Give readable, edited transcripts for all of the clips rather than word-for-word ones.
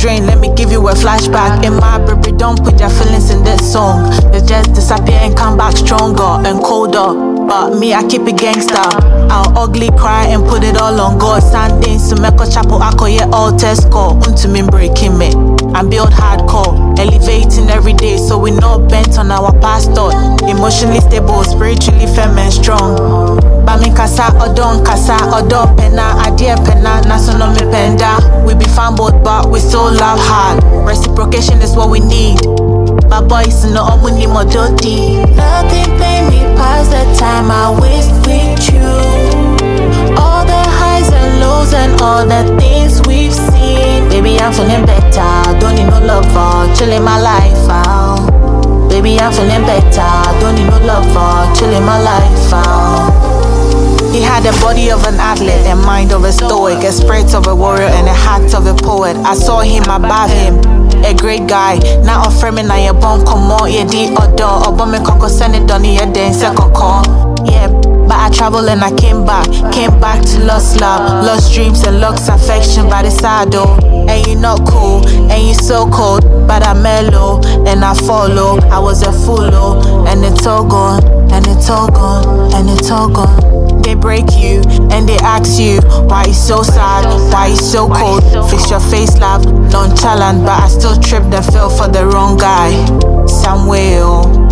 drain, let me give you a flashback. In my baby, don't put your feelings in this song. They just disappear and come back stronger and colder. But me, I keep it gangsta. I'll ugly cry and put it all on God. Sanding to make a chapel, I call it all test call. To me breaking me. I'm built hardcore, elevating every day, so we not bent on our past thought. Emotionally stable, spiritually firm and strong. Bami kasa odon pena adie pena nasono me penda. We be fan both but we still love hard. Reciprocation is what we need. My boys no omuni mododi. Nothing pay me past the time I waste with you. All the highs and lows and all the things we've seen. Baby, I'm feeling better. Don't need no lover, chilling my life out. Baby, I'm feeling better. Don't need no lover, chilling my life out. He had the body of an athlete, a mind of a stoic, a spirit of a warrior and a heart of a poet. I saw him above him, a great guy. Now offering me na your bone come on, yeah di odo. Obo me koko send it on your den se koko. Yeah, but I traveled and I came back to lost love, lost dreams and lost affection by the side though. And you not cool, and you so cold, but I'm mellow and I follow. I was a fool, oh, and it's all gone, and it's all gone, and it's all gone. They break you and they ask you why you so sad, why you so cold. Fix your face, laugh, nonchalant, but I still tripped and fell for the wrong guy. Somewhere,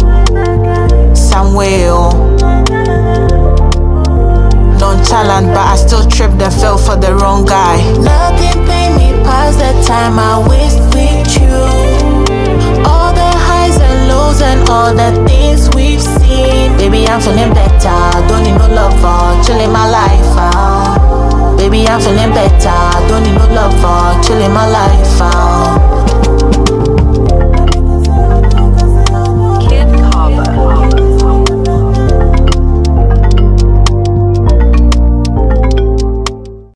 nonchalant, but I still tripped and fell for the wrong guy. Nothing pay me past the time I waste with you. All the highs and lows and all the things we've seen. Baby, I'm feeling better. Don't need no lover, chilling my life out. Baby, I'm feeling better. Don't need no lover, chilling my life out.